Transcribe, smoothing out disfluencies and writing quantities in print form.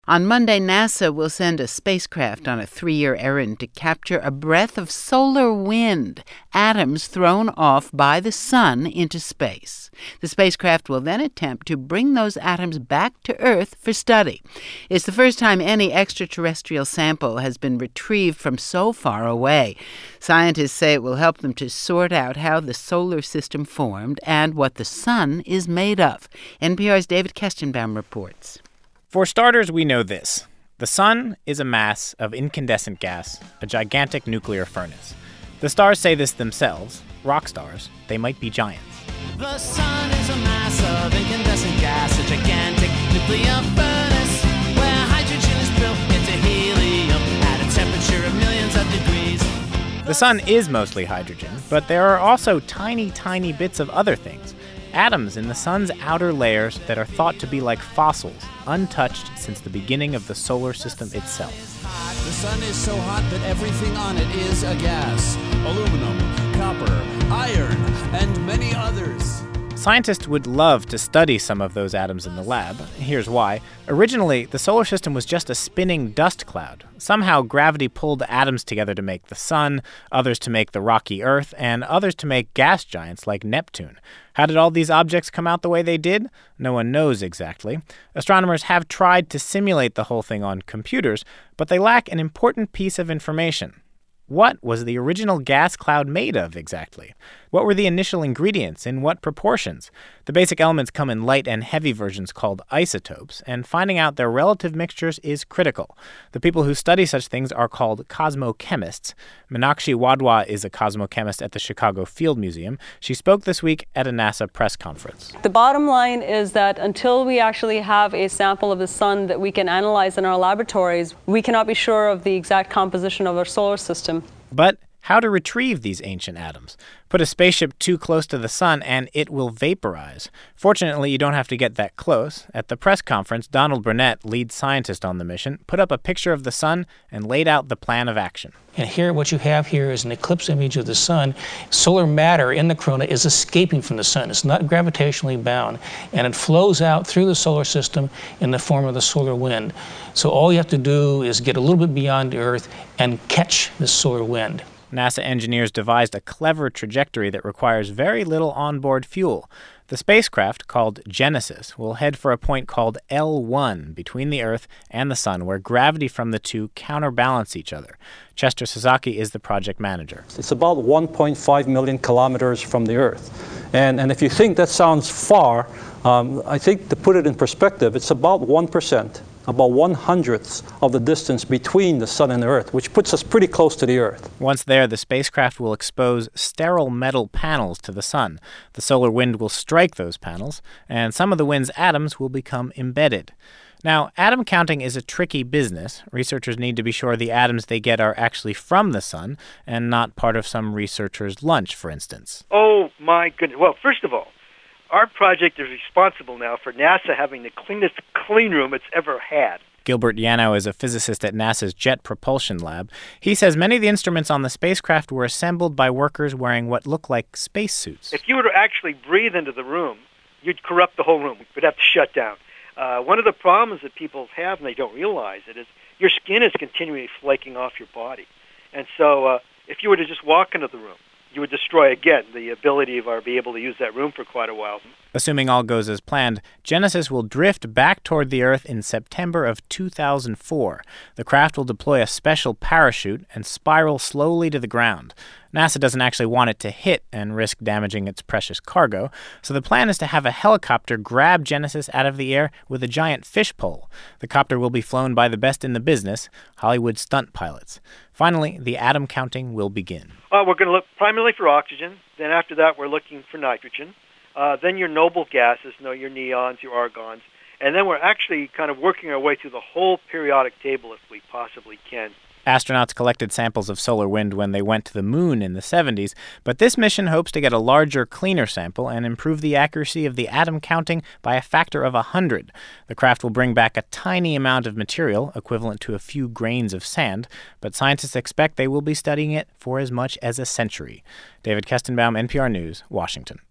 On Monday, NASA will send a spacecraft on a 3-year errand to capture a breath of solar wind, atoms thrown off by the sun into space. The spacecraft will then attempt to bring those atoms back to Earth for study. It's the first time any extraterrestrial sample has been retrieved from so far away. Scientists say it will help them to sort out how the solar system formed and what the sun is made of. NPR's David Kestenbaum reports. For starters, we know this. The sun is a mass of incandescent gas, a gigantic nuclear furnace. The stars say this themselves. Rock stars, they might be giants. The sun is a mass of incandescent gas, a gigantic nuclear furnace, where hydrogen is built into helium at a temperature of millions of degrees. The sun is mostly hydrogen, but there are also tiny, tiny bits of other things. Atoms in the sun's outer layers that are thought to be like fossils, untouched since the beginning of the solar system itself. The sun is so hot that everything on it is a gas. Aluminum, copper, iron, and many others. Scientists would love to study some of those atoms in the lab. Here's why. Originally, the solar system was just a spinning dust cloud. Somehow, gravity pulled atoms together to make the sun, others to make the rocky Earth, and others to make gas giants like Neptune. How did all these objects come out the way they did? No one knows exactly. Astronomers have tried to simulate the whole thing on computers, but they lack an important piece of information. What was the original gas cloud made of exactly? What were the initial ingredients? In what proportions? The basic elements come in light and heavy versions called isotopes, and finding out their relative mixtures is critical. The people who study such things are called cosmochemists. Meenakshi Wadhwa is a cosmochemist at the Chicago Field Museum. She spoke this week at a NASA press conference. The bottom line is that until we actually have a sample of the sun that we can analyze in our laboratories, we cannot be sure of the exact composition of our solar system. But how to retrieve these ancient atoms? Put a spaceship too close to the sun and it will vaporize. Fortunately, you don't have to get that close. At the press conference, Donald Burnett, lead scientist on the mission, put up a picture of the sun and laid out the plan of action. And here, what you have here is an eclipse image of the sun. Solar matter in the corona is escaping from the sun. It's not gravitationally bound, and it flows out through the solar system in the form of the solar wind. So all you have to do is get a little bit beyond the Earth and catch this solar wind. NASA engineers devised a clever trajectory that requires very little onboard fuel. The spacecraft, called Genesis, will head for a point called L1 between the Earth and the Sun, where gravity from the two counterbalance each other. Chester Sasaki is the project manager. It's about 1.5 million kilometers from the Earth. And if you think that sounds far, I think to put it in perspective, it's about 1%. About 1/100th of the distance between the sun and the Earth, which puts us pretty close to the Earth. Once there, the spacecraft will expose sterile metal panels to the sun. The solar wind will strike those panels, and some of the wind's atoms will become embedded. Now, atom counting is a tricky business. Researchers need to be sure the atoms they get are actually from the sun and not part of some researcher's lunch, for instance. Oh, my goodness. Well, first of all, our project is responsible now for NASA having the cleanest clean room it's ever had. Gilbert Yanow is a physicist at NASA's Jet Propulsion Lab. He says many of the instruments on the spacecraft were assembled by workers wearing what look like spacesuits. If you were to actually breathe into the room, you'd corrupt the whole room. We'd have to shut down. One of the problems that people have, and they don't realize it, is your skin is continually flaking off your body. And so if you were to just walk into the room, you would destroy, again, the ability of our be able to use that room for quite a while. Assuming all goes as planned, Genesis will drift back toward the Earth in September of 2004. The craft will deploy a special parachute and spiral slowly to the ground. NASA doesn't actually want it to hit and risk damaging its precious cargo, so the plan is to have a helicopter grab Genesis out of the air with a giant fish pole. The copter will be flown by the best in the business, Hollywood stunt pilots. Finally, the atom counting will begin. We're going to look primarily for oxygen. Then after that, we're looking for nitrogen. Then your noble gases, your neons, your argons. And then we're actually kind of working our way through the whole periodic table if we possibly can. Astronauts collected samples of solar wind when they went to the moon in the 70s, but this mission hopes to get a larger, cleaner sample and improve the accuracy of the atom counting by a factor of 100. The craft will bring back a tiny amount of material, equivalent to a few grains of sand, but scientists expect they will be studying it for as much as a century. David Kestenbaum, NPR News, Washington.